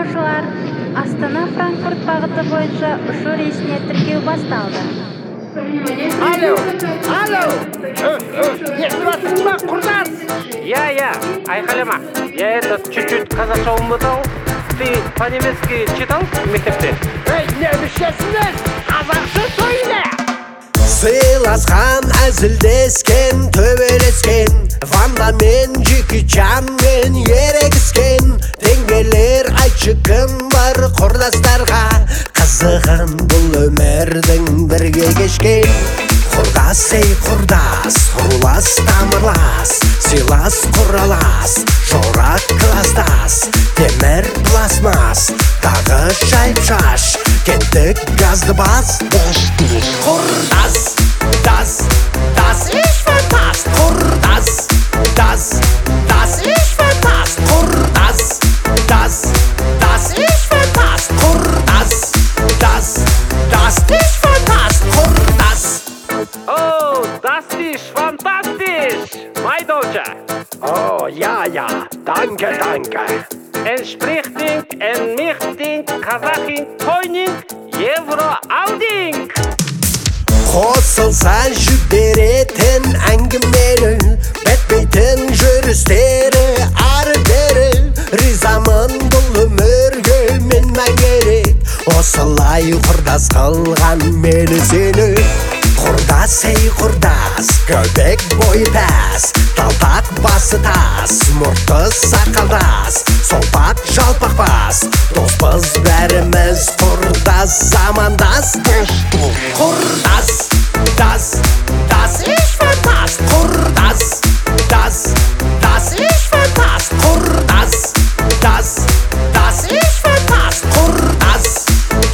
жолаушылар, Астана-Франкфурт бағыты бойынша ұшу рейсіне тіркеу басталды. Алло, естіп жатсың ба, құрдас? Я, айқайлама. Я чуть-чуть қазақша ұмытал. Ты по-немецки читал мектепте? Ей, не бішесіңіз? Қазақша сөйле! Сыйласқан, әзілдескен, төбелескен, Ванда мен Джеки Чанмен ерегіскен. Теңгелер айтшы кім бар құрдастарға, қызығын бұл өмірдің бірге кешкен. Құрдас, ей құрдас, рулас тамырлас, сыйлас құралас, жорак кластас, темір пластмас, тағы шайып шаш, кеттік газды бас. Құрдас, das ist fantastisch. Құрдас, das ist fantastisch. Құрдас, das ist fantastisch. Құрдас, das ist fantastisch. Құрдас. Oh, das ist fantastisch, mein Deutscher. Oh, ja, danke. Entsprichting, enmichting, kazaching, toining, евро алдing. Қосылса жіберетін әңгімелі, бәтпейтін жүрістері ары-бері. Ризамын бұл өмірге мен мәңгерек, осылай құрдас қылған мені сені. Құрдас, ей құрдас, көбек бойы пәс, талтақ басы тас, мұрты сақалдас, солпақ жалпақ бас. Доспыз бәріміз құрдас, замандас. Құрдас, das ist fantastisch. Құрдас, das ist fantastisch. Құрдас, das ist fantastisch. Құрдас,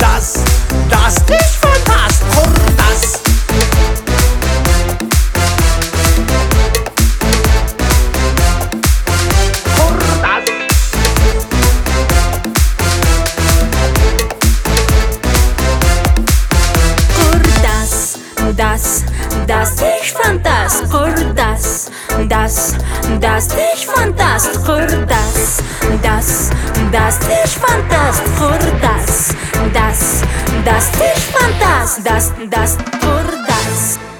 das ist fantastisch. Құрдас. Das ist fantastisch. Құрдас, das ist fantastisch. Құрдас, das ist fantastisch. Құрдас, das ist fantastisch. Das Құрдас.